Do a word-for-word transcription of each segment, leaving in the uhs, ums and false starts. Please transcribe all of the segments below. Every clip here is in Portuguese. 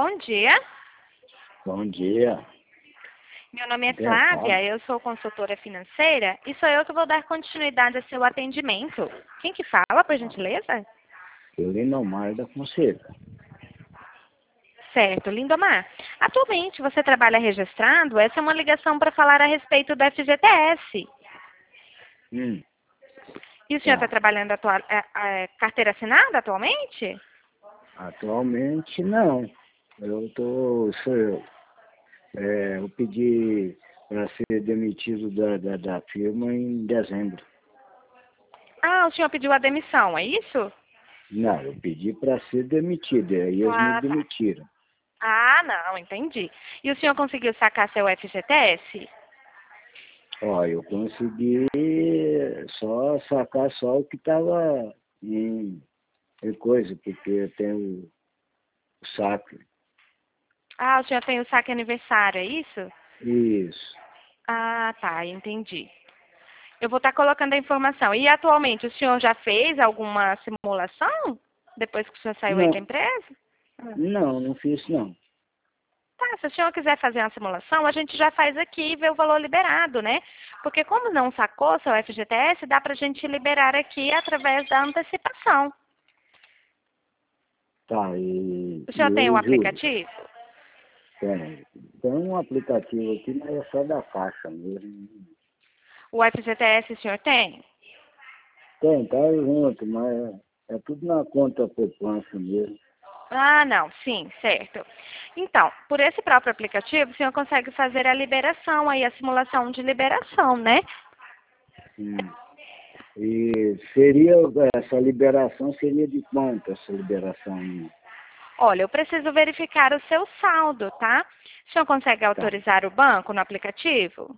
Bom dia. Bom dia. Meu nome é Quem Flávia, fala? eu sou consultora financeira e sou eu que vou dar continuidade ao seu atendimento. Quem que fala, por gentileza? Linomar da Fonseca. Certo, Lindomar. Atualmente você trabalha registrado? Essa é uma ligação para falar a respeito do F G T S. Hum, E o senhor está tá. trabalhando atua é, é, carteira assinada atualmente? Atualmente não. Eu tô. Sou eu. É, eu pedi para ser demitido da, da, da firma em dezembro. Ah, o senhor pediu a demissão, é isso? Não, eu pedi para ser demitido, aí eles me Ah, tá. demitiram. Ah, não, entendi. E o senhor conseguiu sacar seu F G T S? Ó, eu consegui só sacar só o que estava em, em coisa, porque eu tenho o saco. Ah, o senhor tem o saque aniversário, é isso? Isso. Ah, tá, entendi. Eu vou estar colocando a informação. E atualmente o senhor já fez alguma simulação? Depois que o senhor saiu aí da Não, empresa? Ah. não, não fiz não. Tá, se o senhor quiser fazer uma simulação, a gente já faz aqui e vê o valor liberado, né? Porque como não sacou seu F G T S, dá pra gente liberar aqui através da antecipação. Tá, e, O senhor e tem o os juros? aplicativo? Tem, tem um aplicativo aqui, mas é só da Caixa mesmo. O F G T S o senhor tem? Tem, tá junto, mas é, é tudo na conta poupança mesmo. Ah, não, sim, certo. Então, por esse próprio aplicativo, o senhor consegue fazer a liberação aí, a simulação de liberação, né? Hum. E seria, essa liberação seria de quanto, essa liberação minha? Olha, eu preciso verificar o seu saldo, tá? O senhor consegue Tá, autorizar o banco no aplicativo?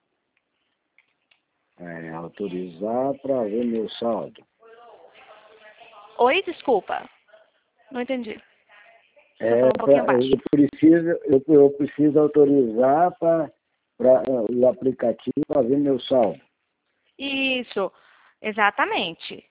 é, autorizar para ver meu saldo. Oi, desculpa. Não entendi. O senhor É, falou um pouquinho pra, baixo. eu, preciso, eu, eu preciso autorizar para o aplicativo para ver meu saldo. Isso, exatamente.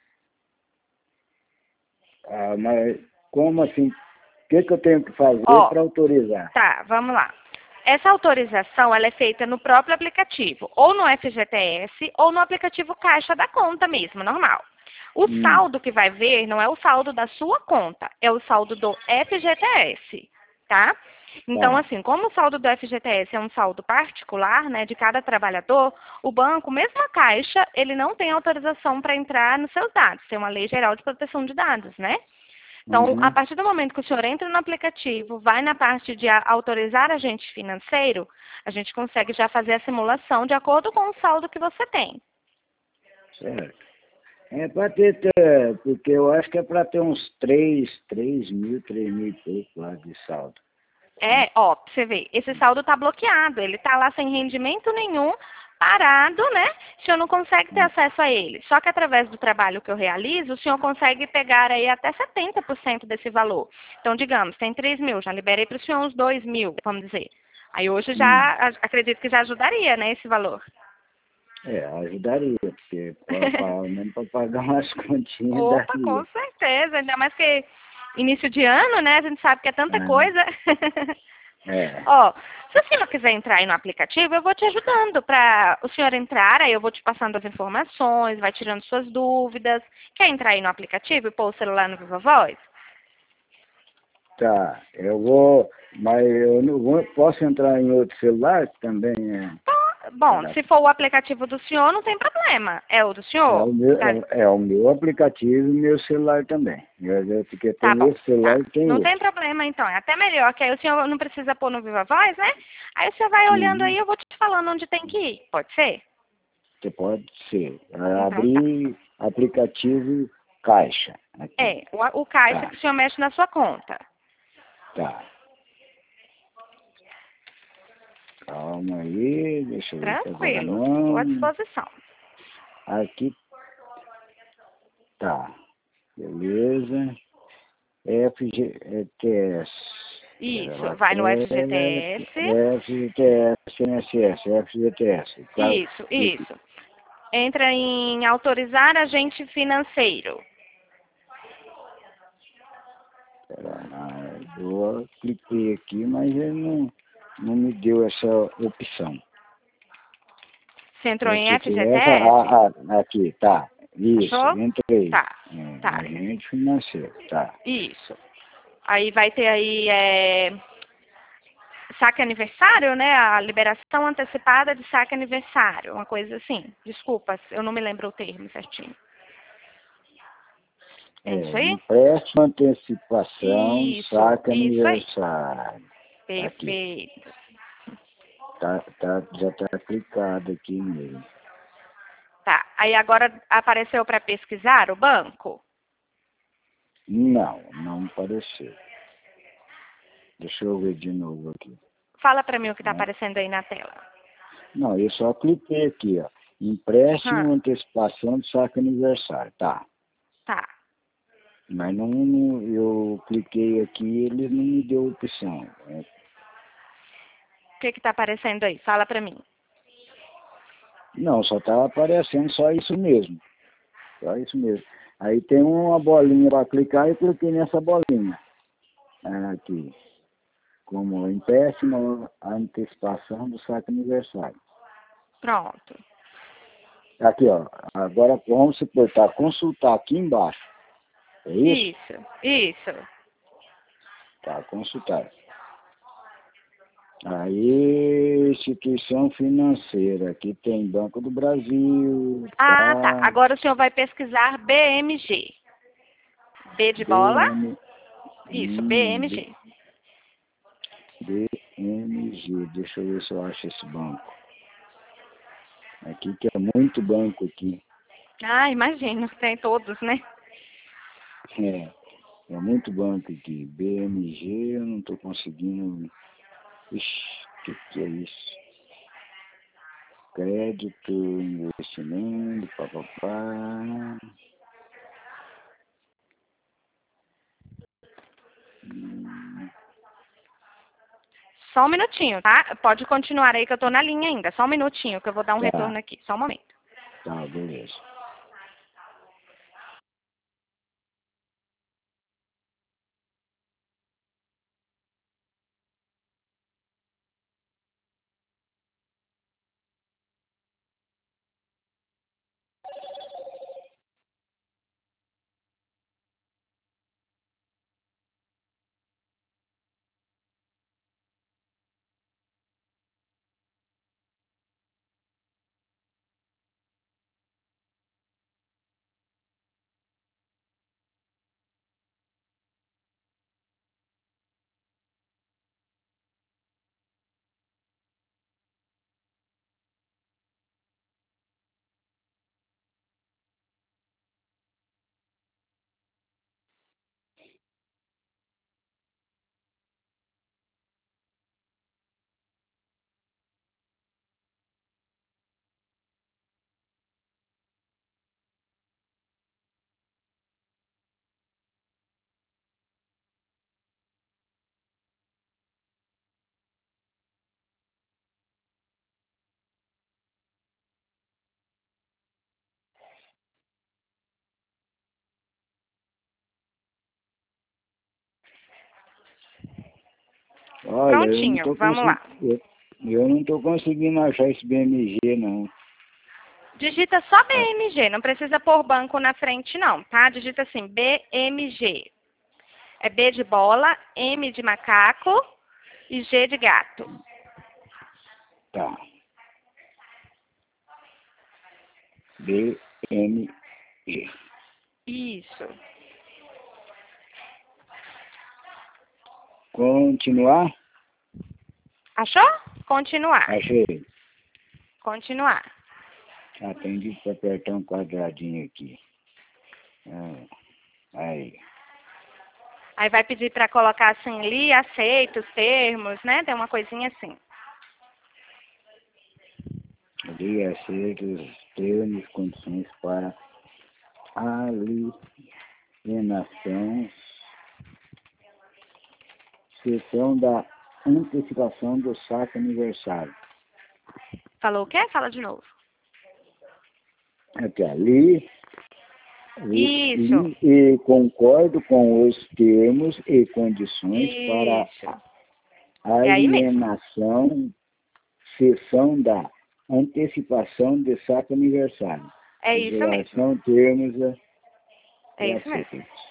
Ah, mas como assim? O que, que eu tenho que fazer Ó, para autorizar? tá, vamos lá. Essa autorização, ela é feita no próprio aplicativo, ou no F G T S, ou no aplicativo Caixa da conta mesmo, normal. O Hum, saldo que vai ver não é o saldo da sua conta, é o saldo do F G T S, tá? Então, tá. assim, como o saldo do F G T S é um saldo particular, né, de cada trabalhador, o banco, mesmo a Caixa, ele não tem autorização para entrar nos seus dados. Tem uma lei geral de proteção de dados, né? Então, a Uhum, partir do momento que o senhor entra no aplicativo, vai na parte de a- autorizar agente financeiro, a gente consegue já fazer a simulação de acordo com o saldo que você tem. certo. É para ter, ter- porque eu acho que é para ter uns três, três mil, três mil e pouco lá de saldo. É, ó, pra você ver, esse saldo está bloqueado, ele está lá sem rendimento nenhum, parado, né? O senhor não consegue ter Hum, acesso a ele. Só que através do trabalho que eu realizo, o senhor consegue pegar aí até setenta por cento desse valor. Então, digamos, tem três mil, já liberei para o senhor uns dois mil, vamos dizer. Aí hoje já, hum. a- acredito que já ajudaria, né, esse valor. É, ajudaria, porque pra, pra, mesmo para pagar umas continhas Opa, com daria. certeza, ainda mais que início de ano, né? A gente sabe que é tanta coisa. É, é, Ó, se o senhor quiser entrar aí no aplicativo, eu vou te ajudando para o senhor entrar, aí eu vou te passando as informações, vai tirando suas dúvidas. Quer entrar aí no aplicativo e pôr o celular no Viva Voz? tá. Eu vou, mas eu não vou, posso entrar em outro celular que também é. Então, bom, É, se for o aplicativo do senhor, não tem problema. É o do é senhor? o meu, Tá, é, é o meu aplicativo e meu celular também. Eu, eu, porque tá tem bom, esse celular tá. e tem Não tem outro. problema então, é até melhor, que aí o senhor não precisa pôr no Viva Voz, né? Aí você vai olhando aí, Uhum. eu vou te falando onde tem que ir. Pode ser? Você pode ser. É, Então tá. abrir aplicativo Caixa. Aqui. É, o, o caixa Tá, que o senhor mexe na sua conta. tá. Calma aí, deixa eu ver que agora Tranquilo, estou à não. disposição. Aqui tá. Beleza. F G T S. Pera Isso, lá. vai no F G T S. F G T S, N S S, F G T S. Tá. Isso, isso. Entra em autorizar agente financeiro. Pera Ah, eu cliquei aqui, mas ele não, não me deu essa opção. Você entrou em Essa F aqui, G T S? essa, ah, ah, aqui, tá. Isso, Achou? entrei. Tá, É, tá. agente financeiro, tá. Isso. Aí vai ter aí é, saque aniversário, né? A liberação antecipada de saque aniversário, uma coisa assim. Desculpa, eu não me lembro o termo certinho. É É, isso aí? empréstimo, antecipação, Isso, saque isso aí. aniversário. Aqui, Perfeito. tá, tá, já tá clicado aqui nele. Tá. Aí agora apareceu para pesquisar o banco? Não, não apareceu. Deixa eu ver de novo aqui. Fala para mim o que está Né? aparecendo aí na tela. Não, eu só cliquei aqui, ó. Empréstimo, Hum, antecipação de saque aniversário. Tá. tá. Mas não, não- eu cliquei aqui e ele não me deu opção. É, O que está aparecendo aí? Fala para mim. não, só tá aparecendo só isso mesmo. Só isso mesmo. Aí tem uma bolinha para clicar e eu cliquei nessa bolinha. Ah, aqui. Como empréstimo, antecipação do saque aniversário. Pronto. Aqui, ó. Agora vamos supor, tá? Consultar aqui embaixo. É isso? Isso, isso. Tá, consultar. Aí, instituição financeira. Aqui tem Banco do Brasil, Ah, tá. tá? Agora o senhor vai pesquisar B M G. B de bola? B M, Isso, hum, B M G. B M G. Deixa eu ver se eu acho esse banco. Aqui que é muito banco aqui. Ah, imagino. Tem todos, né? É, é muito banco aqui. B M G, eu não estou conseguindo. Ixi, o que, que é isso? Crédito, investimento, papapá. Hum, Só um minutinho, tá? Pode continuar aí que eu tô na linha ainda. Só um minutinho que eu vou dar um tá, retorno aqui. Só um momento. tá, beleza. Olha, eu não Prontinho, tô vamos conseguindo. lá. Eu, eu não tô conseguindo achar esse B M G, não. Digita só Ah, B M G, não precisa pôr banco na frente não, tá? Digita assim, B M G. É B de bola, M de macaco e G de gato. tá. B M G. Isso. Continuar? Achou? Continuar. Achei. Continuar. Atendi para apertar um quadradinho aqui. Ah, aí. Aí vai pedir para colocar assim ali, aceita os termos, né? Tem uma coisinha assim. Ali aceito os termos e condições para alienação, sessão da antecipação do saque aniversário. Falou o quê? Fala de novo. Aqui, ali, E, Isso. e, e concordo com os termos e condições Isso. para É aí mesmo. alienação, cessão da antecipação de saque aniversário. É isso mesmo. Legislação, termos e É e isso mesmo. açúcares.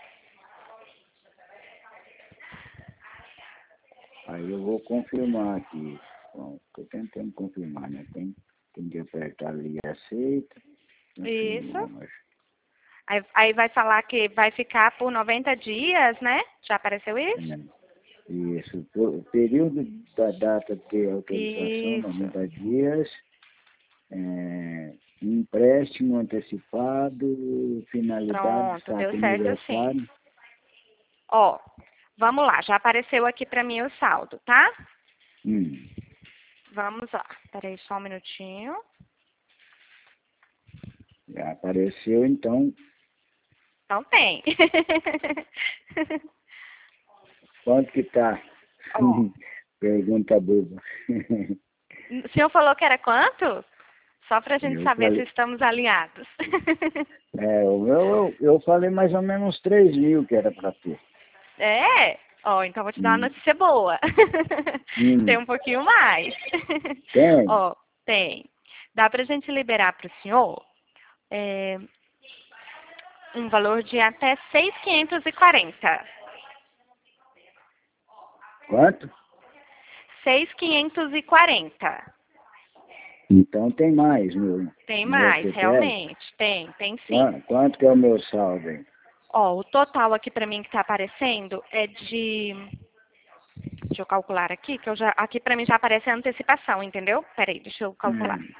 Aí eu vou confirmar aqui. Bom, estou tentando confirmar, né? Tem, tem que apertar ali aceita. Isso. Confirmar. Aí, aí vai falar que vai ficar por noventa dias, né? Já apareceu isso? É, isso. O período da data de autorização, Isso. noventa dias. É, empréstimo antecipado, finalidade, Pronto, deu saque certo assim. aniversário. Ó, vamos lá, já apareceu aqui pra mim o saldo, tá? Hum, Vamos lá. Peraí só um minutinho. já apareceu, então, Então tem. quanto que tá? Ó, Pergunta boba. o senhor falou que era quanto? Só pra gente Eu saber se falei, estamos alinhados. é, eu, eu, eu falei mais ou menos três mil que era para ter. É? Ó, então vou te dar uma Hum, notícia boa. Tem hum, um pouquinho mais. tem? Ó, tem. Dá pra gente liberar pro senhor é, um valor de até seis mil quinhentos e quarenta. Quanto? seis mil quinhentos e quarenta. Então tem mais, meu, Tem meu mais, C P F. realmente. Tem, tem sim. Quanto, quanto que é o meu saldo aí? Ó, o total aqui pra mim que tá aparecendo é de... Deixa eu calcular aqui, que eu já... Aqui pra mim já aparece a antecipação, entendeu? Peraí, deixa eu calcular. Hum,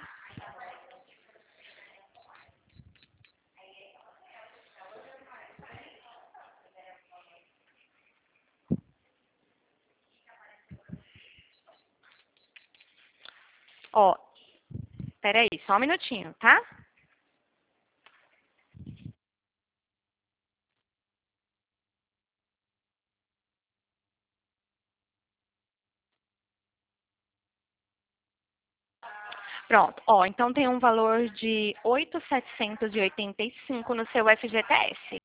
Ó, peraí, só um minutinho, tá? Pronto. Ó, então tem um valor de oito mil setecentos e oitenta e cinco no seu F G T S,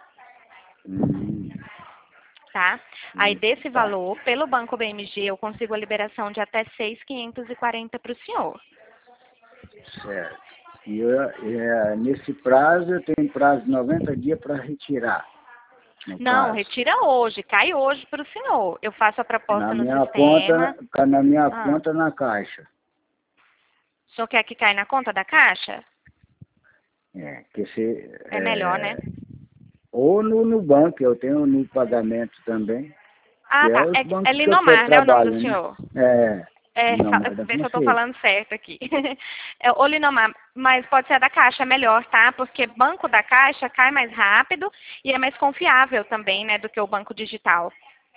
hum, tá? Aí desse tá. valor, pelo Banco B M G, eu consigo a liberação de até seis mil quinhentos e quarenta para o senhor. Certo. E eu, é, nesse prazo, eu tenho prazo de noventa dias para retirar, no Não, caso. retira hoje, cai hoje para o senhor. Eu faço a proposta Na no minha sistema. conta, na minha Ah, conta na caixa. o senhor quer que caia na conta da Caixa? É, que se, É melhor, né? é, ou no, no banco, eu tenho no pagamento também, que Ah, é tá. os É, é bancos que eu tô Linomar, né, o nome do trabalhando, senhor? né? É, É, não, fa- mais da ver se eu estou Fonseca. falando certo aqui. É o Linomar, mas pode ser da Caixa, é melhor, tá? Porque banco da Caixa cai mais rápido e é mais confiável também, né, do que o banco digital.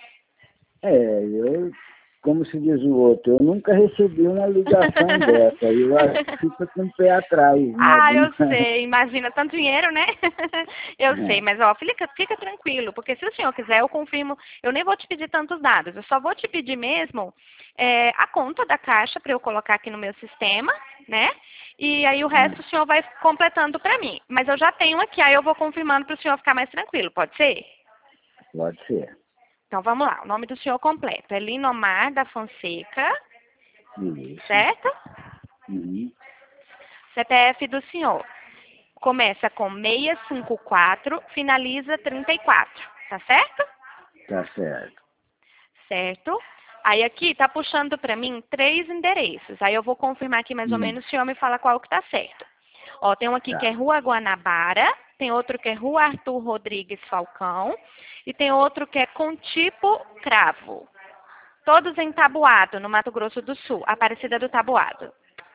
É, eu, como se diz o outro, eu nunca recebi uma ligação dessa, eu acho que fica com o pé atrás, né? Ah, Alguma... eu sei, imagina tanto dinheiro, né? Eu sei, mas ó, fica, fica tranquilo, porque se o senhor quiser, eu confirmo, eu nem vou te pedir tantos dados, eu só vou te pedir mesmo é, a conta da Caixa para eu colocar aqui no meu sistema, né? E aí o resto o senhor vai completando para mim. Mas eu já tenho aqui, aí eu vou confirmando para o senhor ficar mais tranquilo, pode ser? Pode ser. Então vamos lá, o nome do senhor completo é Linomar da Fonseca, Isso. certo? Uhum. C P F do senhor começa com seiscentos e cinquenta e quatro, finaliza trinta e quatro, tá certo? Tá certo. Certo. Aí aqui tá puxando para mim três endereços. Aí eu vou confirmar aqui mais ou Hum, menos, o senhor me fala qual que tá certo. Ó, tem um aqui que é tá. Rua Guanabara, tem outro que é Rua Arthur Rodrigues Falcão e tem outro que é Contipo Cravo. Todos em Tabuado, no Mato Grosso do Sul, Aparecida do Tabuado.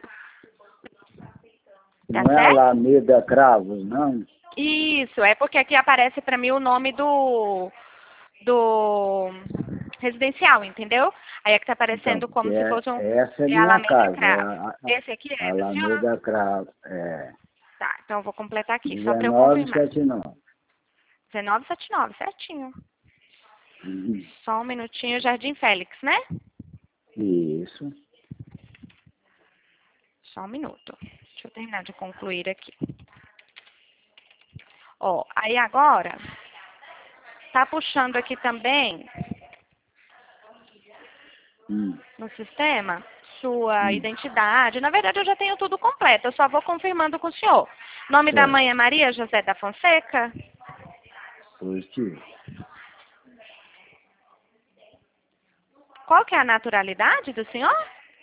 Tá Não é certo? Alameda Cravos, não? Isso, é porque aqui aparece para mim o nome do, do residencial, entendeu? Aí aqui tá Então, aparecendo porque como se é, fosse um essa é é minha Alameda casa, é Cravo. a, a- Esse aqui a é do senhor? Alameda Cravos, é Tá, então eu vou completar aqui, só para eu dezenove confirmar. setenta e nove. dezenove setenta e nove, certinho. Uhum. Só um minutinho, Jardim Félix, né? Isso. Só um minuto. Deixa eu terminar de concluir aqui. Ó, aí agora, tá puxando aqui também Hum. no sistema sua Hum. identidade. Na verdade, eu já tenho tudo completo, eu só vou confirmando com o senhor. Nome da Certo. mãe é Maria José da Fonseca? Positivo. Qual que é a naturalidade do senhor?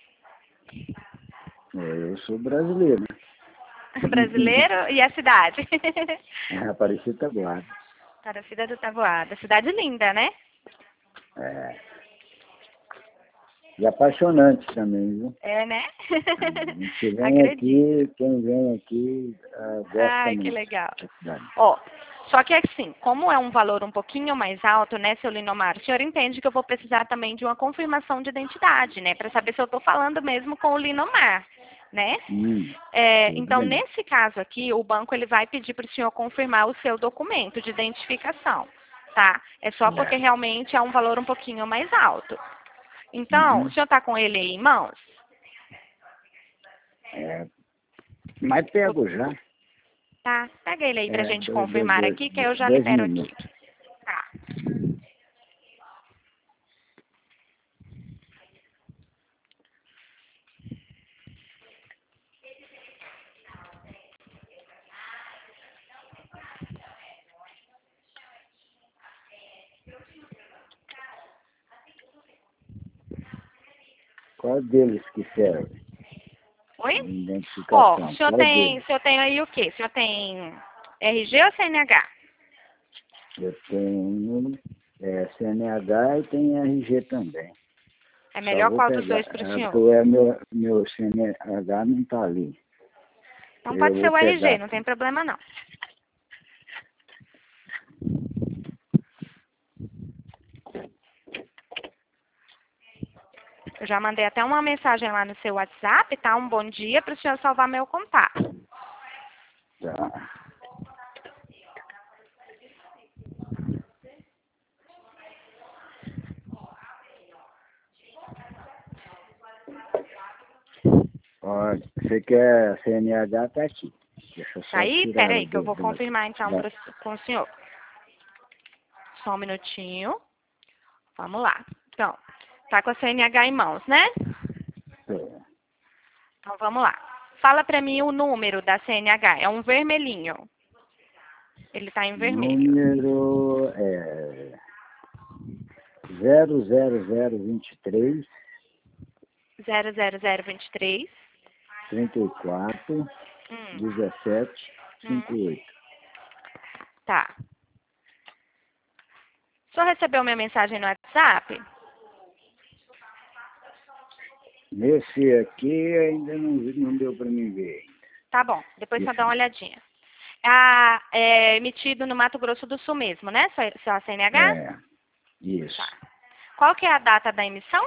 É, eu sou brasileiro, né? Brasileiro e a cidade? É, Aparecida Guarda. Aparecida do Taboada. Cidade linda, né? É. E apaixonante também, viu? É, né? Uhum. Você vem Acredito. aqui, quem vem aqui uh, gosta Ai, que muito legal. da cidade. Ó, só que assim, como é um valor um pouquinho mais alto, né, seu Linomar, o senhor entende que eu vou precisar também de uma confirmação de identidade, né, para saber se eu estou falando mesmo com o Linomar, né? Hum, É, tudo então, bem. nesse caso aqui, o banco ele vai pedir para o senhor confirmar o seu documento de identificação, tá? É só porque É. realmente é um valor um pouquinho mais alto. Então, o Uhum. senhor está com ele aí em mãos? É, mas pego já. Tá, pega ele aí pra É, gente dois, dois, confirmar dois, aqui, que eu já dois libero aqui. minutos. Tá. Qual deles que serve? Oi? De Ó, o identificação. senhor Qual tem, deles? o senhor tem aí o quê? O senhor tem R G ou C N H? Eu tenho é, C N H e tenho R G também. É Só melhor vou qual dos pegar. dois para o É, senhor? porque é meu, meu C N H não está ali. Então Eu pode ser vou o R G, pegar não tem aqui. problema não. Eu já mandei até uma mensagem lá no seu WhatsApp, tá? Um bom dia para o senhor salvar meu contato. Tá. Ó, você quer C N H, tá aqui. Deixa eu Tá só aí? tirar Pera ela aí, que eu do, vou do, confirmar então da... pro, com o senhor. Só um minutinho. Vamos lá. Então, tá com a C N H em mãos, né? é, Então vamos lá. Fala pra mim o número da C N H. É um vermelhinho. Ele tá em vermelho. número é zero zero zero vinte e três, zero zero zero vinte e três. trinta e quatro, Hum. dezessete, cinquenta e Hum. oito. Tá. O senhor recebeu minha mensagem no WhatsApp? Nesse aqui ainda não, não deu para mim ver ainda. Tá bom. Depois só dá uma Esse, olhadinha. Ah, é emitido no Mato Grosso do Sul mesmo, né? Sua, sua C N H? é, isso. Tá. Qual que é a data da emissão?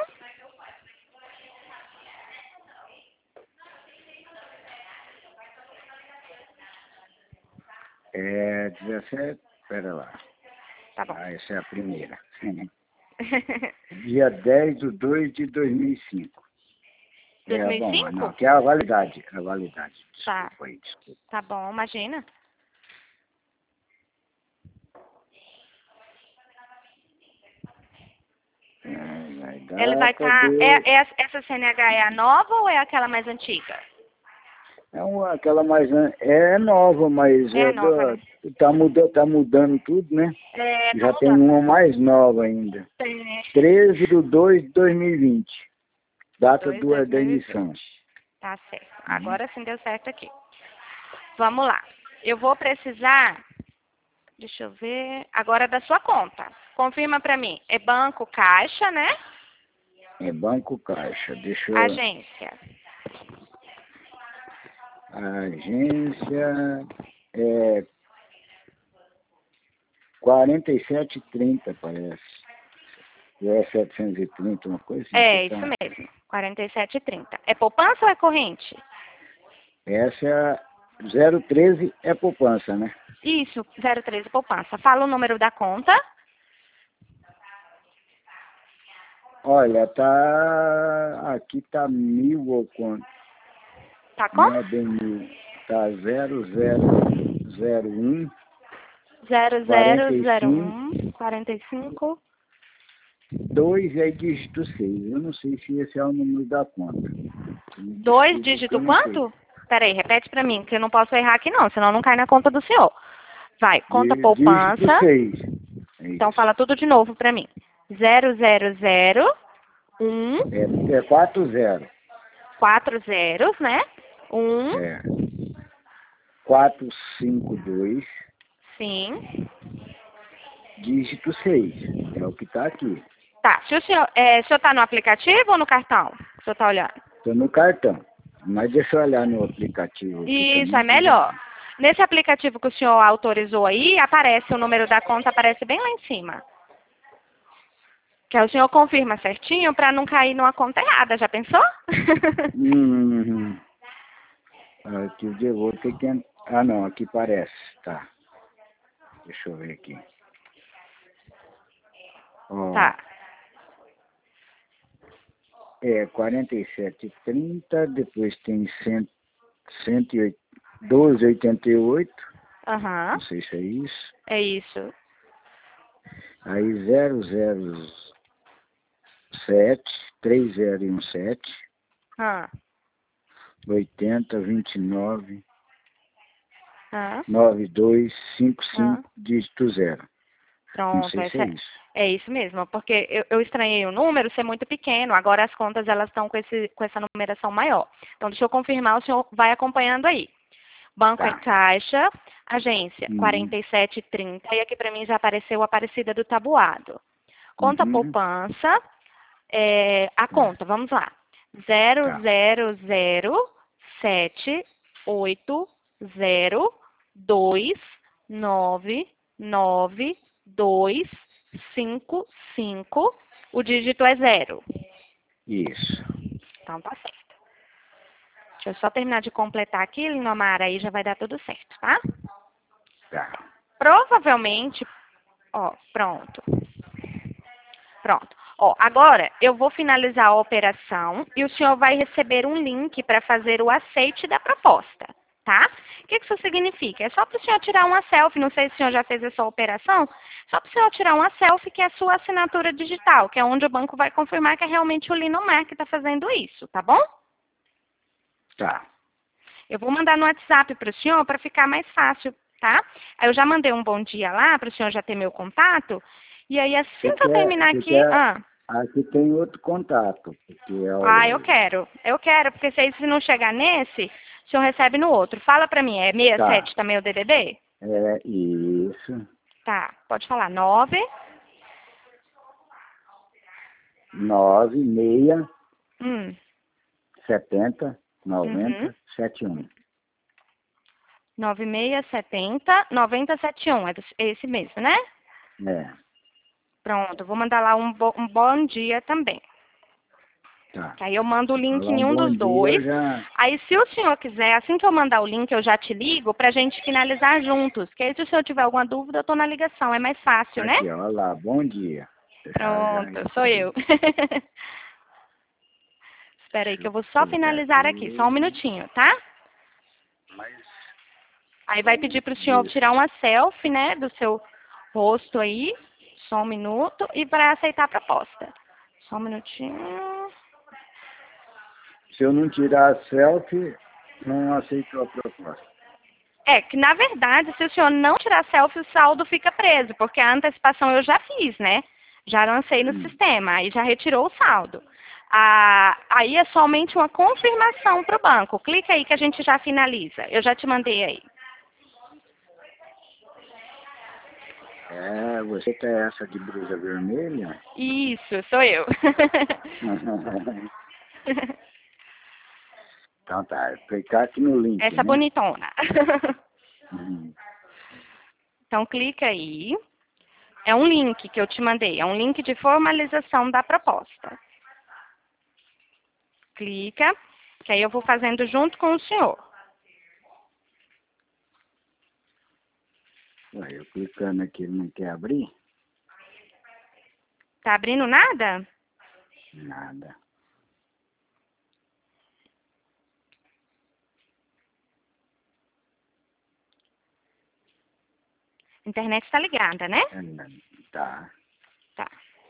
É dezessete, espera lá. Tá bom. Ah, essa é a primeira. Dia dez de dois de dois mil e cinco. É, bom, não, dois mil e cinco? que é a validade, a validade. Tá. Desculpa aí, desculpa. Tá bom, imagina. É, vai Ele vai data estar. do... é, é- essa C N H é a nova ou é aquela mais antiga? É uma, aquela mais... an- É nova, mas É a é nova, né? do, tá, mudando, tá mudando tudo, né? É, tá Já tem mudando. uma mais nova ainda. Tem. treze de dois de dois mil e vinte. Data dois, do, da emissão. dois mil e vinte. Tá certo. Uhum. Agora sim deu certo aqui. Vamos lá. Eu vou precisar. Deixa eu ver. Agora da sua conta. Confirma pra mim. É banco, caixa, né? É Banco Caixa. Deixa eu... Agência. A agência é quarenta e sete e trinta, parece. É setecentos e trinta, uma coisa assim que É, isso tá. mesmo. quarenta e sete e trinta. É poupança ou é corrente? Essa é a zero treze, é poupança, né? Isso, zero treze poupança. Fala o número da conta. Olha, tá. Aqui tá mil ou quanto? Tá Não é com? bem mil. Tá zero zero zero um zero zero zero um quarenta e cinco. dois é dígito seis. Eu não sei se esse é o número da conta. Dois dígito quanto? Peraí, repete pra mim, que eu não posso errar aqui não, senão não cai na conta do senhor. Vai, conta Dí- poupança. Dígito seis. É Então isso. fala tudo de novo pra mim. Zero zero zero um É, é quatro zero. quatro zeros, né? Um, É. quatro cinco dois, sim. dígito seis. É o que está aqui. Tá, se o senhor, é, o senhor tá no aplicativo ou no cartão? O senhor tá olhando? Estou no cartão. Mas deixa eu olhar no aplicativo aqui Isso, também. é melhor. Nesse aplicativo que o senhor autorizou aí, aparece o número da conta, aparece bem lá em cima. Que aí o senhor confirma certinho para não cair numa conta errada, já pensou? Hum, aqui eu vou ter que... en- Ah, não, aqui parece. Tá. Deixa eu ver aqui. Ó, Tá. é quarenta e sete e trinta, depois tem cem, cento e doze e oitenta e oito, Aham. não sei se é isso. É isso. Aí zero zero sete, três zero um sete, Ah. oitenta, vinte e nove, Ah. nove dois cinco Ah. cinco, dígito zero. Não Pronto, sei se é essa é, isso. é isso mesmo, porque eu, eu estranhei o número ser muito pequeno, agora as contas elas estão com, esse, com essa numeração maior. Então, deixa eu confirmar, o senhor vai acompanhando aí. Banco e Tá. Caixa, agência Uhum. quarenta e sete e trinta, e aqui para mim já apareceu a Aparecida do Tabuado. Conta Uhum. poupança, é, a Tá. conta, vamos lá. Zero Tá. zero zero sete oito zero dois nove nove dois cinco cinco. O dígito é zero. Isso. Então tá certo. Deixa eu só terminar de completar aqui, Linomara, aí já vai dar tudo certo, tá? Tá. Provavelmente, ó, pronto. Pronto. Ó, agora eu vou finalizar a operação e o senhor vai receber um link para fazer o aceite da proposta, tá? O que isso significa? É só para o senhor tirar uma selfie, não sei se o senhor já fez essa operação, só para o senhor tirar uma selfie que é a sua assinatura digital, que é onde o banco vai confirmar que é realmente o Linomar que está fazendo isso, tá bom? Tá. Eu vou mandar no WhatsApp para o senhor para ficar mais fácil, tá? Aí eu já mandei um bom dia lá para o senhor já ter meu contato. E aí assim Você que eu quer, terminar você aqui, quer... ah, Aqui tem outro contato. Porque, ah, eu olha... quero, eu quero, porque se aí se não chegar nesse, o senhor recebe no outro. Fala para mim, é Tá. sessenta e sete também o D D D? É isso. Tá, pode falar, nove, Nove, meia, hum, setenta, uhum, noventa, setenta e um. nove seis setenta noventa setenta e um, é do- é esse mesmo, né? É. Pronto, vou mandar lá um, bo- um bom dia também. Tá. Que aí eu mando o Se link falar em um um bom dos dia, eu dois. já... Aí, se o senhor quiser, assim que eu mandar o link, eu já te ligo pra gente finalizar juntos. Que aí, se o senhor tiver alguma dúvida, eu tô na ligação. É mais fácil, né? Aqui, ó, olha lá. Bom dia. Eu já, já Pronto, sou eu. recebi. Espera aí Deixa que eu eu vou só pegar finalizar aqui. Só um tudo. minutinho, tá? Mas... Aí vai pedir pro senhor tirar Isso. uma selfie, né, do seu rosto aí. Só um minuto. E para aceitar a proposta. Só um minutinho. Se eu não tirar a selfie, não aceito a proposta. É, que na verdade, se o senhor não tirar selfie, o saldo fica preso, porque a antecipação eu já fiz, né? Já lancei no Hum. sistema, aí já retirou o saldo. Ah, aí é somente uma confirmação para o banco. Clica aí que a gente já finaliza. Eu já te mandei aí. É, você tem essa de blusa vermelha? Isso, sou eu. Então tá, clicar aqui no link, Essa né? bonitona. Uhum. Então clica aí. É um link que eu te mandei, é um link de formalização da proposta. Clica, que aí eu vou fazendo junto com o senhor. Ué, eu clicando aqui, ele não quer abrir? Tá abrindo nada? Nada. Internet está ligada, né? É, tá, Tá.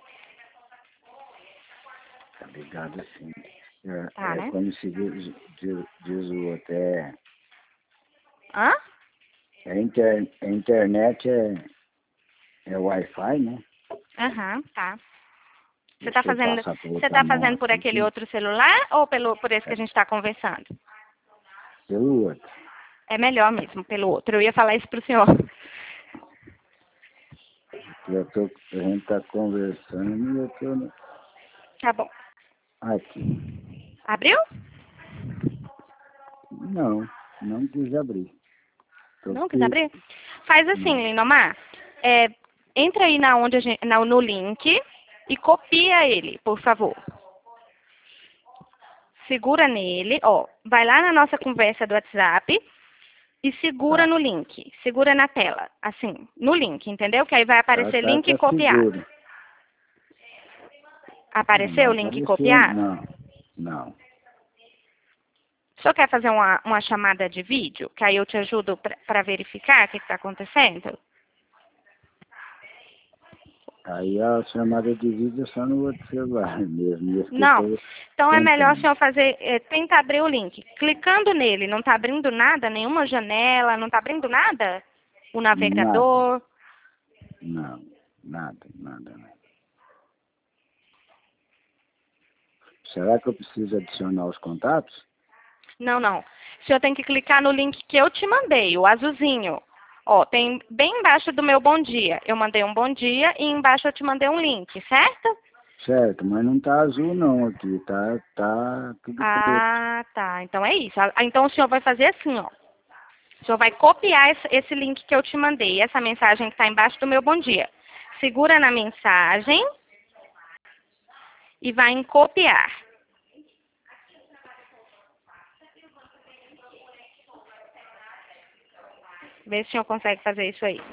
tá ligado assim. É, Tá, é né? como se diz, diz, diz o outro, é, Hã? é inter, a internet é, é Wi-Fi, né? Aham, tá. Você tá Deixa eu fazendo, passar por você outra tá mão fazendo por aqui, aquele que outro celular ou pelo, por esse que é a gente está conversando? pelo outro. É melhor mesmo, pelo outro. Eu ia falar isso pro senhor. Eu tô, a gente tá conversando e eu tô no- Tá bom. aqui. Abriu? Não, não quis abrir. Tô Não quis que, abrir? Faz assim, não. Lindomar. É, entra aí na onde a gente, na- no link e copia ele, por favor. Segura nele, ó. Vai lá na nossa conversa do WhatsApp e segura Tá, no link. Segura na tela, assim, no link, entendeu? Que aí vai tá, aparecer tá, link tá copiado. seguro. Não, Apareceu não o link apareceu, copiado? não, não. O senhor quer fazer uma, uma chamada de vídeo? Que aí eu te ajudo para verificar o que está acontecendo? Aí a chamada de vídeo é só no outro celular mesmo, esse que eu Não. tô Então é melhor o tentando. senhor fazer, é, tenta abrir o link. Clicando nele, não está abrindo nada, nenhuma janela, não está abrindo nada? O Nada, navegador? não, nada, nada, nada. Será que eu preciso adicionar os contatos? Não, não. O senhor tem que clicar no link que eu te mandei, o azulzinho. Ó, tem bem embaixo do meu bom dia. Eu mandei um bom dia e embaixo eu te mandei um link, certo? Certo, mas não tá azul não aqui, tá, tá tudo preto. Ah, tá. Então é isso. Ah, então o senhor vai fazer assim, ó. O senhor vai copiar esse, esse link que eu te mandei, essa mensagem que está embaixo do meu bom dia. Segura na mensagem e vai em copiar. Vê se o senhor consegue fazer isso aí.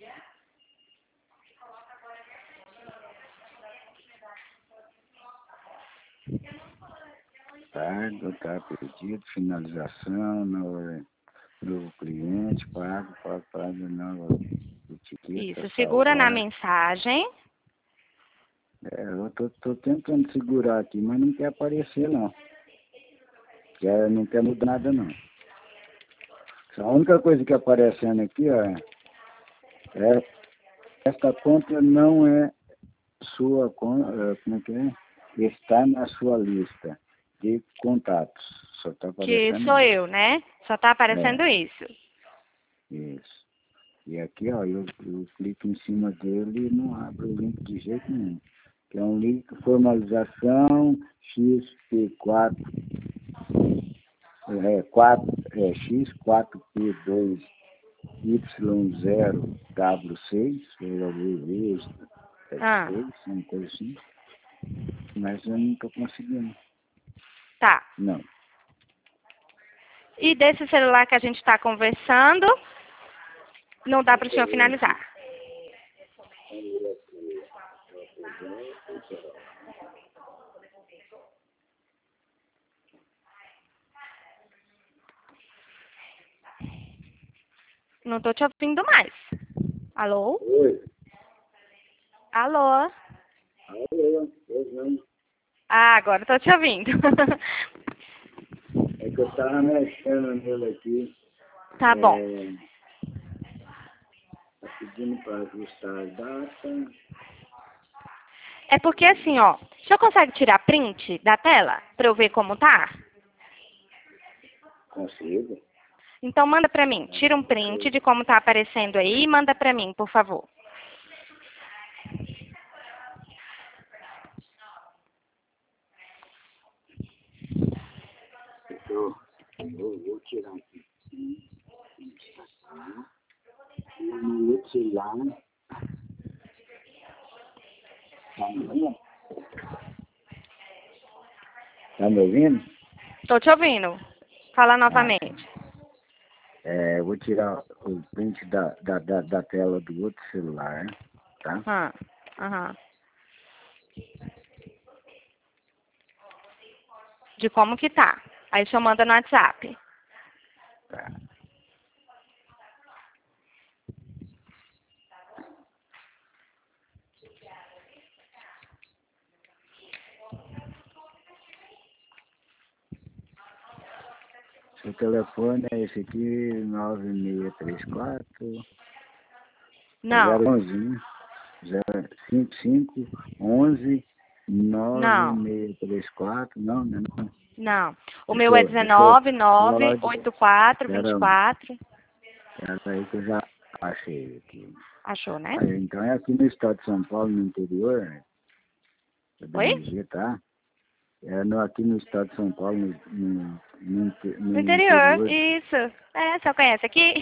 Pago, tá perdido, finalização, novo, novo cliente, pago, pago, pago, nova etiqueta, Isso. Segura na salvar. mensagem. É, eu tô, tô tentando segurar aqui, mas não quer aparecer não. Quer, não quer mudar nada não. A única coisa que aparecendo aqui, ó, é esta conta não é sua conta, como é que é? Está na sua lista de contatos. Só está Que aparecendo sou isso. eu, né? Só tá aparecendo É, isso. isso. E aqui, ó, eu, eu clico em cima dele e não abre o link de jeito nenhum. Que é um link formalização X P quatro, é, quatro, é, X quatro P dois Y zero W seis, Ah, seis, uma coisa assim. Mas eu não estou conseguindo. tá. Não. E desse celular que a gente está conversando, não dá para o senhor finalizar. Não tô te ouvindo mais. Alô? Oi. Alô? Alô, pois não. Ah, agora tô te ouvindo. É que eu estava mexendo nele aqui. Tá bom. É, tá pedindo para ajustar a data. É porque assim, ó, o senhor consegue tirar print da tela para eu ver como tá? Consigo. Então manda pra mim, tira um print de como tá aparecendo aí e manda pra mim, por favor. Eu, eu vou tirar aqui. E no outro celular. Tá me ouvindo? Tá me ouvindo? Tô te ouvindo. Fala Ah, novamente. é, eu vou tirar o print da, da, da, da tela do outro celular, tá? Ah, aham. De como que tá. Aí o senhor manda no WhatsApp. Tá. o telefone é esse aqui, nove seis três quatro. Não. zero onze, zero cinco cinco onze nove seis três quatro. Não, não, não. Não. O Deixa meu é eu- deixa eu dezenove, nove, falar de- oitenta e quatro, vinte e quatro. Era aí que eu já achei aqui. Achou, né? Aí, então é aqui no estado de São Paulo, no interior, né? Da Oi? B M G, tá? É no, aqui no estado de São Paulo, no, no, no, inte- no No interior, interior. isso. É, você conhece aqui?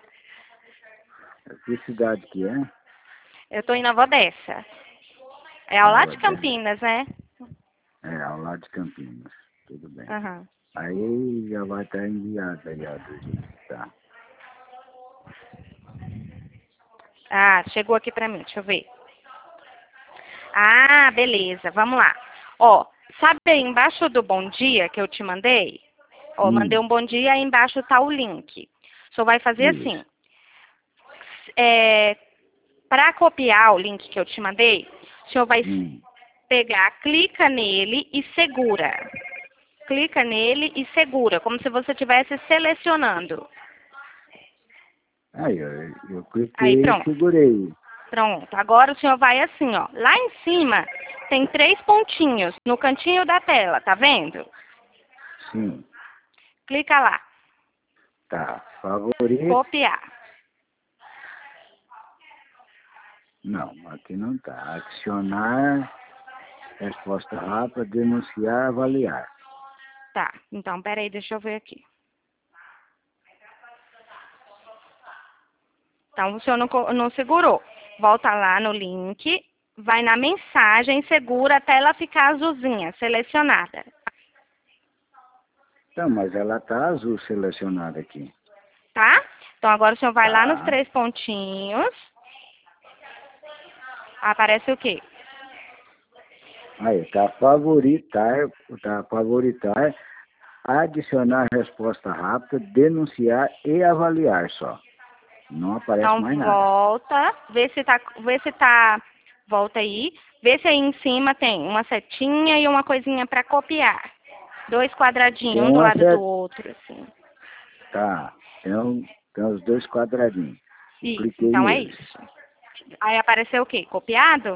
Que cidade que é? Eu tô em Nova Odessa. É ao lado Nova de Odessa. Campinas, né? É, ao lado de Campinas. Tudo bem. Aham. Aí já vai estar enviado aí, ó, do jeito que tá. Ah, chegou aqui pra mim, deixa eu ver. Ah, beleza, vamos lá. Ó, sabe aí embaixo do bom dia que eu te mandei? Ó, Hum. mandei um bom dia, aí embaixo tá o link. O senhor vai fazer Isso. assim. É, para copiar o link que eu te mandei, o senhor vai Hum. pegar, clica nele e segura. Clica nele e segura, como se você estivesse selecionando. Aí, eu, eu cliquei Aí, e pronto. segurei. Pronto. Agora o senhor vai assim, ó. Lá em cima tem três pontinhos no cantinho da tela, tá vendo? Sim. Clica lá. Tá. Favorito. Copiar. Não, aqui não tá. Adicionar, resposta rápida, denunciar, avaliar. Tá. Então, peraí, deixa eu ver aqui. Então, o senhor não, co- não segurou. Volta lá no link, vai na mensagem, segura até ela ficar azulzinha, selecionada. Então, mas ela tá azul selecionada aqui. Tá? Então, agora o senhor vai lá nos Tá. três pontinhos. Aparece o quê? Aí, tá favoritar, tá favoritar, adicionar resposta rápida, denunciar e avaliar só. Não aparece Então, mais nada. volta, vê se tá, vê se tá, volta aí, vê se aí em cima tem uma setinha e uma coisinha para copiar. Dois quadradinhos, Tem um do uma lado set... do outro, assim. Tá, tem, um, tem os dois quadradinhos. Isso, Cliquei então é neles. isso. Aí apareceu o quê? Copiado?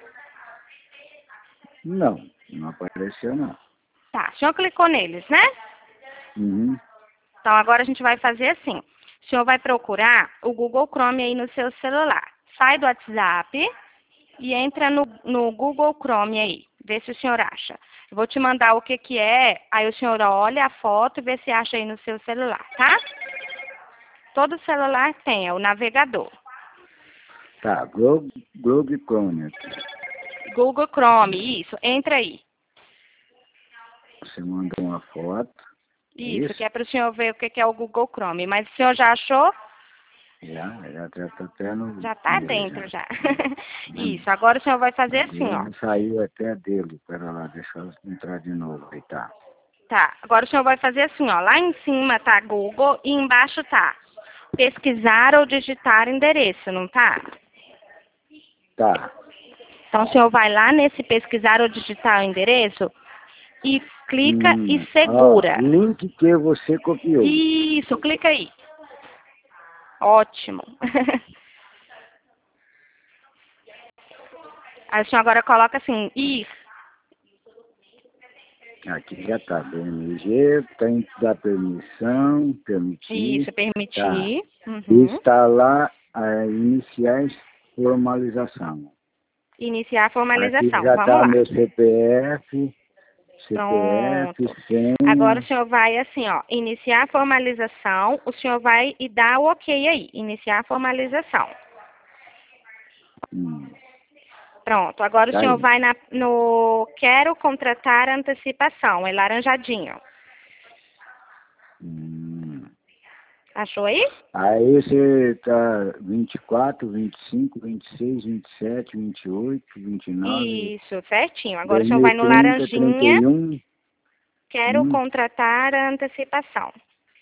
Não, não apareceu não. Tá, o senhor clicou neles, né? Uhum. Então agora a gente vai fazer assim. O senhor vai procurar o Google Chrome aí no seu celular. Sai do WhatsApp e entra no, no Google Chrome aí. Vê se o senhor acha. Eu vou te mandar o que que é, aí o senhor olha a foto e vê se acha aí no seu celular, tá? Todo celular tem, é o navegador. Tá, Google, Google Chrome aqui. Google Chrome, isso, entra aí. Você mandou uma foto. Isso, Isso. que é para o senhor ver o que que é o Google Chrome. Mas o senhor já achou? Já, já, já tá até no... Já tá nele, dentro, já. já. Isso, agora o senhor vai fazer assim, ó. Ele saiu até dele. Pera lá, deixa eu entrar de novo aí, tá? Tá, agora o senhor vai fazer assim, ó. Lá em cima tá Google e embaixo tá pesquisar ou digitar endereço, não tá? Tá. Então o senhor vai lá nesse pesquisar ou digitar o endereço e clica Hum, e segura. ó, link que você copiou. Isso, clica aí. Ótimo. Aí o senhor agora coloca assim, ir. Aqui já tá, B M G, tem que dar permissão, permitir. Isso, permitir. Tá. Uhum. Instalar, é, iniciar formalização. Iniciar a Aqui formalização. já Vamos tá lá. meu C P F, C P F, Pronto. senha. Agora o senhor vai assim, ó, iniciar a formalização, o senhor vai e dá o ok aí, iniciar a formalização. Hum, Pronto, agora o tá senhor aí. vai na, no quero contratar antecipação, é laranjadinho. Hum. Achou aí? Aí você tá vinte e quatro, vinte e cinco, vinte e seis, vinte e sete, vinte e oito, vinte e nove, Isso, certinho. Agora o senhor vai no laranjinha, trinta e um. quero Hum. contratar a antecipação.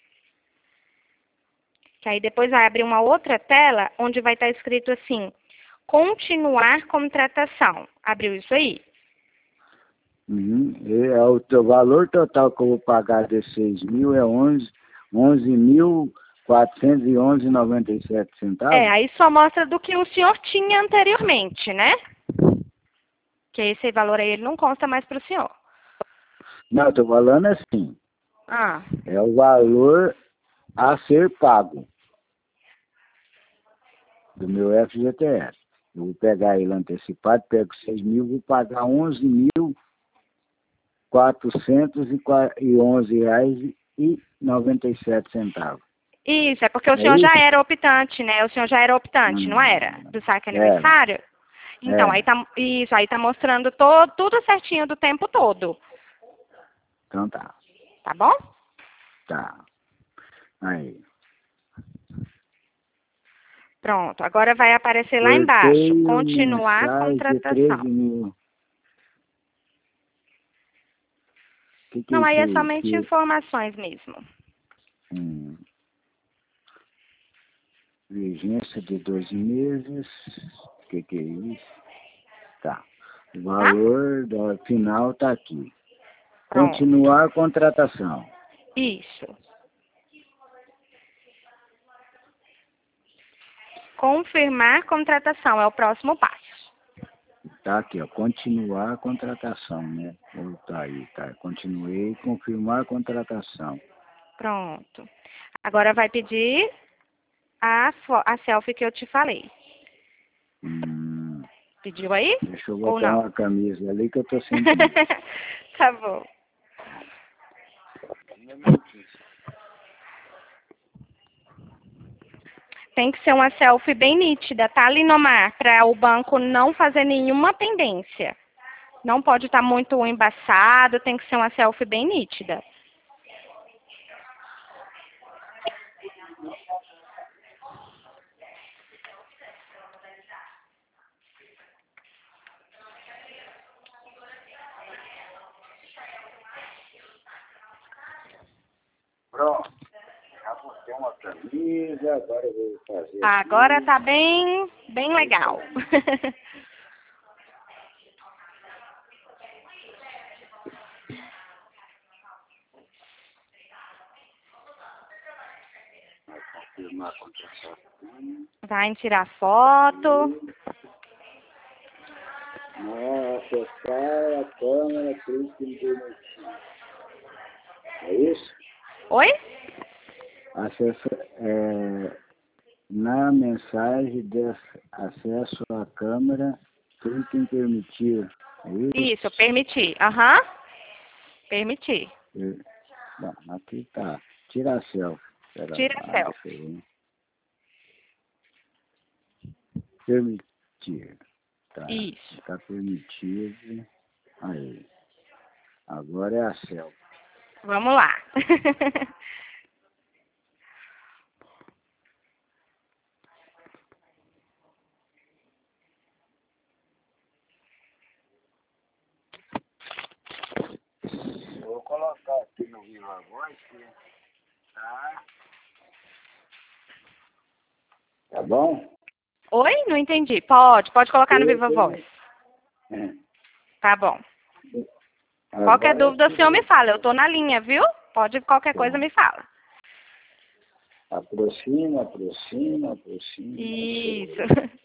Que aí depois vai abrir uma outra tela onde vai estar escrito assim, continuar contratação. Abriu isso aí? Uhum. E é o teu valor total que eu vou pagar de seis mil é onze onze mil quatrocentos e onze reais e noventa e sete centavos? É, aí só mostra do que o senhor tinha anteriormente, né? Que esse valor aí ele não consta mais para o senhor. Não, eu estou falando assim. Ah. É o valor a ser pago do meu F G T S. Eu vou pegar ele antecipado, pego seis mil, vou pagar onze mil quatrocentos e onze reais e noventa e sete centavos. Isso, é porque o É senhor já isso? era optante, né? O senhor já era optante, não era? Hum, Do saque era, aniversário? Então, aí era. tá, isso, aí tá mostrando todo, tudo certinho do tempo todo. Então tá, Tá bom? tá. Aí. Pronto, agora vai aparecer lá embaixo, Sorteio continuar a mensais de treze contratação. mil. Que que é Não, aí isso é aí? somente Que, informações mesmo. hum, vigência de doze meses. O que que é isso? Tá. O Tá? valor do final tá aqui. Pronto. Continuar a contratação. Isso. Confirmar contratação é o próximo passo. Tá aqui, ó. Continuar a contratação, né? Ou tá aí, tá. Continuei, confirmar a contratação. Pronto. Agora vai pedir a, fo- a selfie que eu te falei. Hum, Pediu aí? deixa eu Ou botar não? uma camisa ali que eu tô sentindo. Tá bom. Tem que ser uma selfie bem nítida, tá, Linomar? Para o banco não fazer nenhuma pendência. Não pode estar muito embaçado, tem que ser uma selfie bem nítida. Pronto. Já botei uma camisa, agora eu vou fazer Agora aqui. tá bem, bem legal. Confirmar a contratação. Vai tirar foto. Não, acessar a câmera, clique em permitir. É isso? Oi? Acessa, é, na mensagem de ac- acesso à câmera, clique em permitir. É isso? Isso, permitir. Aham. Permitir. É, bom, aqui tá. Tira a selfie. Espera Tira a lá, deixa selfie. eu ver. Permitir. Tá. Isso. Tá permitido. Aí. Agora é a selfie. Vamos lá. Vou colocar aqui no Viva Voz, tá? Tá bom? Oi? Não entendi. Pode, pode colocar no Eu Viva Voz. tenho- É. Tá bom. Qualquer Agora dúvida o senhor me aqui, fala. Eu tô na linha, viu? Pode qualquer coisa me fala. aproxima, aproxima, aproxima. Isso.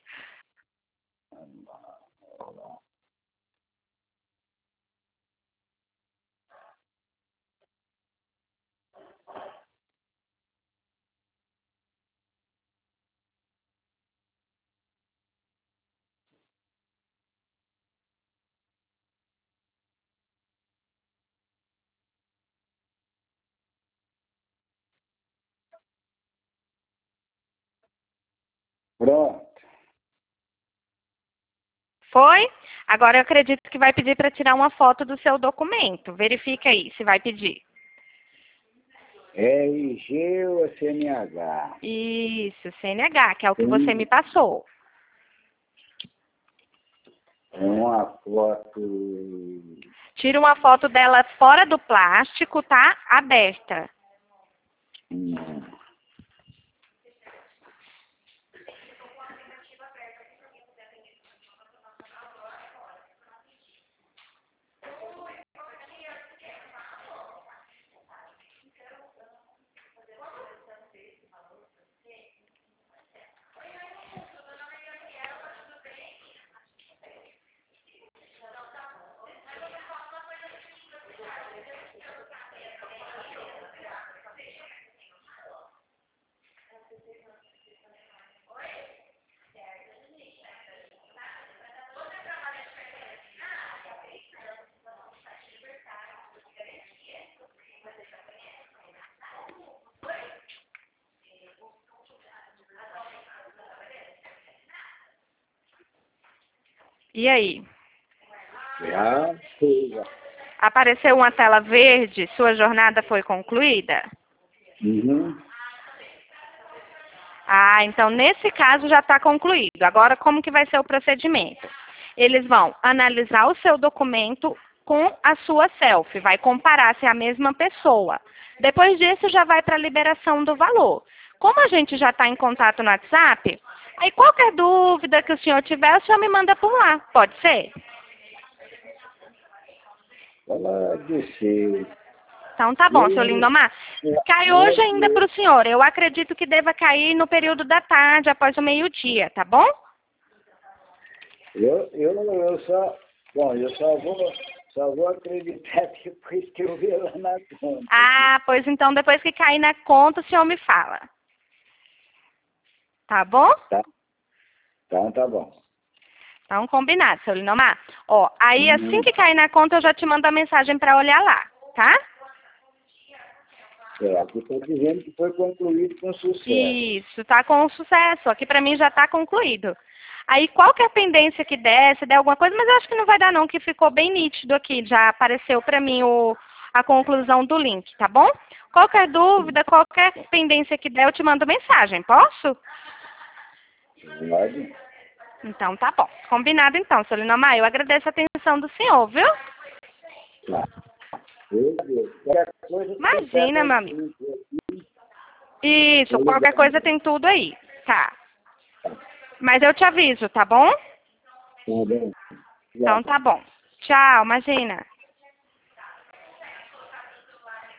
Pronto. Foi? Agora eu acredito que vai pedir para tirar uma foto do seu documento. Verifica aí se vai pedir. R G ou C N H? Isso, C N H, que é o que você me Tem passou. uma foto. Tira uma foto dela fora do plástico, tá? Aberta. Hum, E aí? Já fez. Apareceu uma tela verde, sua jornada foi concluída? Uhum. Ah, então nesse caso já está concluído. Agora como que vai ser o procedimento? Eles vão analisar o seu documento com a sua selfie, vai comparar se é a mesma pessoa. Depois disso já vai para a liberação do valor. Como a gente já está em contato no WhatsApp, aí qualquer dúvida que o senhor tiver, o senhor me manda por lá, pode ser? Ela desceu. Então tá bom, seu Lindomar. Cai hoje ainda para o senhor. Eu acredito que deva cair no período da tarde, após o meio-dia, tá bom? Eu, eu, eu só... Bom, eu só vou, só vou acreditar depois que eu ver lá na conta. Ah, pois então depois que cair na conta, o senhor me fala. Tá bom? Tá. Então tá bom. Então combinado, seu Lindomar. Ó, aí Uhum. assim que cair na conta, eu já te mando a mensagem para olhar lá, tá? É, aqui está dizendo que foi concluído com sucesso. Isso, tá com sucesso. Aqui para mim já tá concluído. Aí qualquer pendência que der, se der alguma coisa, mas eu acho que não vai dar não, que ficou bem nítido aqui. Já apareceu para mim o, a conclusão do link, tá bom? Qualquer dúvida, qualquer pendência que der, eu te mando mensagem, posso? Pode. Então tá bom. Combinado então, seu Lindomar. Eu agradeço a atenção do senhor, viu? Tá. Meu Deus. Qualquer coisa, Imagina, meu amigo. Isso, qualquer coisa tem tudo aí. Tá. Mas eu te aviso, tá bom? Tá bem. Então tá bom. Tchau, imagina.